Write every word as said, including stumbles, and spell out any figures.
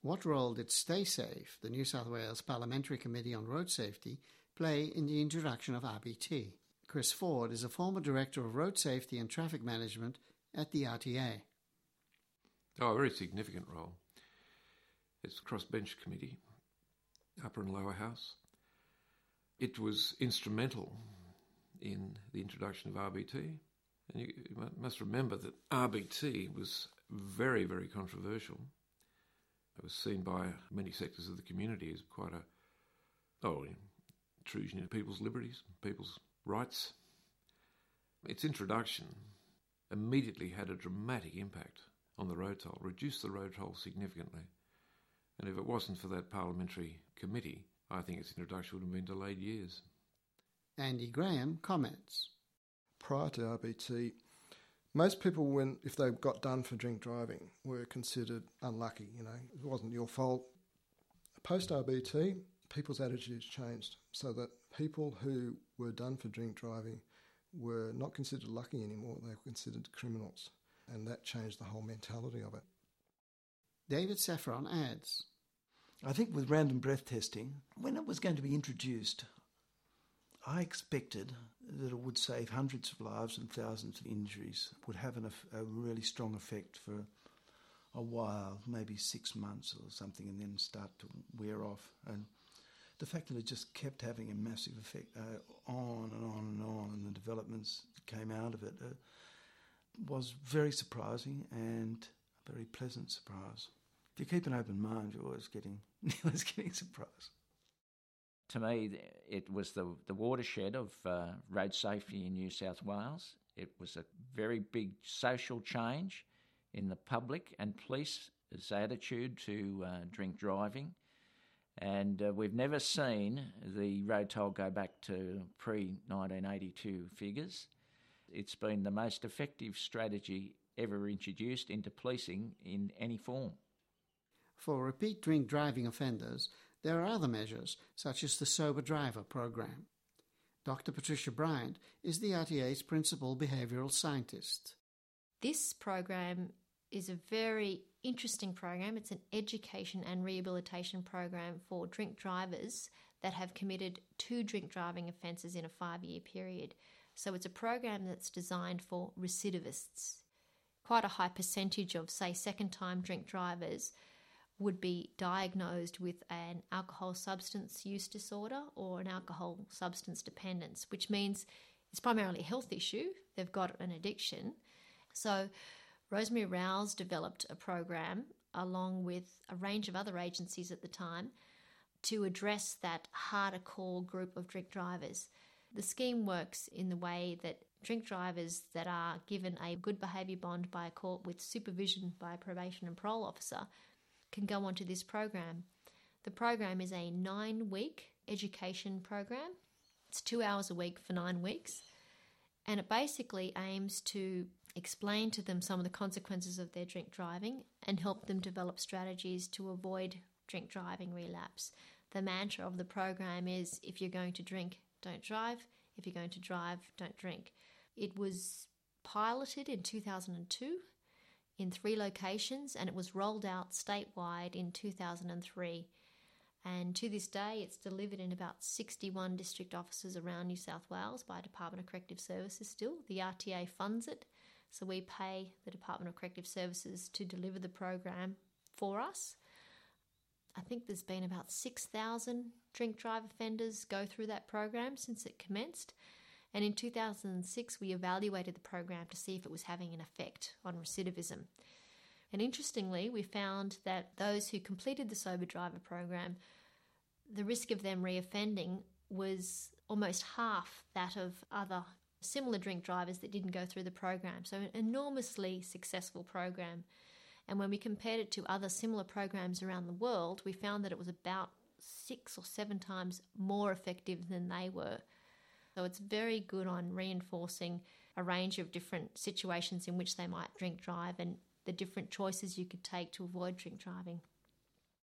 What role did StaySafe, the New South Wales Parliamentary Committee on Road Safety, play in the introduction of R B T? Chris Ford is a former Director of Road Safety and Traffic Management at the R T A. Oh, a very significant role. It's a crossbench committee, upper and lower house. It was instrumental in the introduction of R B T. And you, you must remember that R B T was very, very controversial. It was seen by many sectors of the community as quite a oh, intrusion into people's liberties, people's rights. Its introduction immediately had a dramatic impact on the road toll, reduced the road toll significantly. And if it wasn't for that parliamentary committee, I think its introduction would have been delayed years. Andy Graham comments. Prior to R B T, most people, when if they got done for drink driving, were considered unlucky. You know, it wasn't your fault. Post R B T, people's attitudes changed so that people who were done for drink driving were not considered lucky anymore. They were considered criminals, and that changed the whole mentality of it. David Saffron adds, I think with random breath testing, when it was going to be introduced, I expected that it would save hundreds of lives and thousands of injuries, would have an, a really strong effect for a while, maybe six months or something, and then start to wear off. And the fact that it just kept having a massive effect uh, on and on and on, and the developments that came out of it uh, was very surprising and a very pleasant surprise. If you keep an open mind, you're always getting, you're always getting surprised. To me, it was the, the watershed of uh, road safety in New South Wales. It was a very big social change in the public and police's attitude to uh, drink driving. And uh, we've never seen the road toll go back to pre nineteen eighty-two figures. It's been the most effective strategy ever introduced into policing in any form. For repeat drink driving offenders, there are other measures, such as the Sober Driver program. Doctor Patricia Bryant is the R T A's principal behavioural scientist. This program is a very interesting program. It's an education and rehabilitation program for drink drivers that have committed two drink driving offences in a five-year period. So it's a program that's designed for recidivists. Quite a high percentage of, say, second-time drink drivers would be diagnosed with an alcohol substance use disorder or an alcohol substance dependence, which means it's primarily a health issue. They've got an addiction. So Rosemary Rouse developed a program along with a range of other agencies at the time to address that harder core group of drink drivers. The scheme works in the way that drink drivers that are given a good behaviour bond by a court with supervision by a probation and parole officer can go onto this program. The program is a nine-week education program. It's two hours a week for nine weeks. And it basically aims to explain to them some of the consequences of their drink driving and help them develop strategies to avoid drink driving relapse. The mantra of the program is, if you're going to drink, don't drive. If you're going to drive, don't drink. It was piloted in two thousand two in three locations, and it was rolled out statewide in two thousand three. And to this day, it's delivered in about sixty-one district offices around New South Wales by Department of Corrective Services still. The R T A funds it, so we pay the Department of Corrective Services to deliver the program for us. I think there's been about six thousand drink drive offenders go through that program since it commenced. And in two thousand six, we evaluated the program to see if it was having an effect on recidivism. And interestingly, we found that those who completed the Sober Driver program, the risk of them reoffending was almost half that of other similar drink drivers that didn't go through the program. So an enormously successful program. And when we compared it to other similar programs around the world, we found that it was about six or seven times more effective than they were. So it's very good on reinforcing a range of different situations in which they might drink drive and the different choices you could take to avoid drink driving.